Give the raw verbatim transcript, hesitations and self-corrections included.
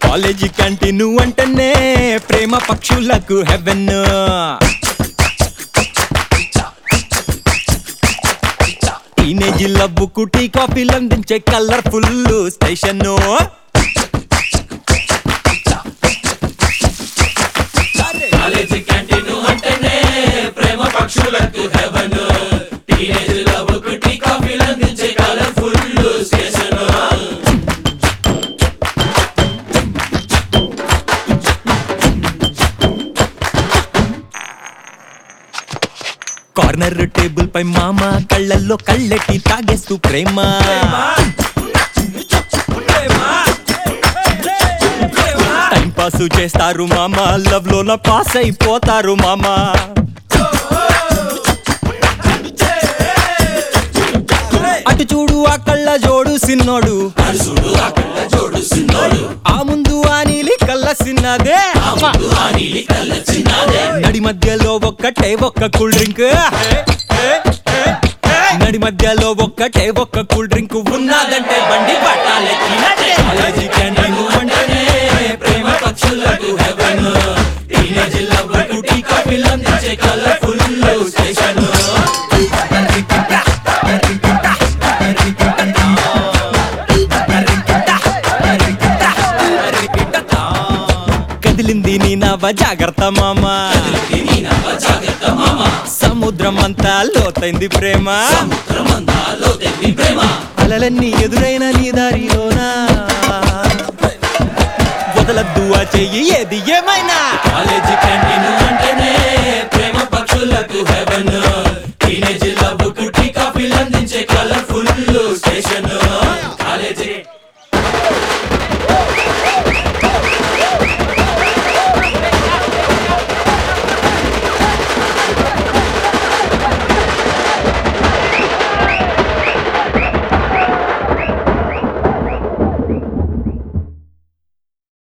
College canteen అంటేనే ప్రేమ పక్షులకు haven. Teenage లవ్వుకు tea కాఫీలు అందించే కలర్ఫుల్ స్టేషన్. కాలేజీ క్యాంటీన్ అంటేనే ప్రేమ పక్షులకు హెవెన్. టీనేజ్ లవ్వుకు టీ కాఫీలు అందించే కలర్ఫుల్ స్టేషన్. కార్నర్ టేబుల్ పై మామ కళ్ళల్లో కళ్ళెట్టి తాగేస్తూ ప్రేమ. టైం పాస్ చేస్తారు మామ, లవ్ లోన పాస్ అయిపోతారు మామ. అటు చూడు ఆ కళ్ళ జోడు సిన్నోడు, ఆ ముందు ఆ నీలి కళ్ళ సిన్నదే. నడి మధ్యలో ఒక్కటే ఒక్క కూల్ డ్రింక్, నడి మధ్యలో ఒక్కటే ఒక్క కూల్ డ్రింక్ ఉన్నదంటే బండి పట్టాలెక్కినట్టే. కాలేజీ క్యాంటీన్ అంటేనే ప్రేమ పక్షులకు హెవెన్. టీనేజ్ లవ్వుకు టీ కాఫీలు అందించే కలర్ఫుల్ స్టేషన్. కదిలింది నీ నవ జాగ్రత్త మామ, సముద్రం అంతా లోతైంది ప్రేమ. అలలన్నీ ఎదురైన నీ దారిలోనా, వదలద్దు ఆ చెయ్యి ఏది ఏమైనా. కాలేజీ క్యాంటీన్ అంటేనే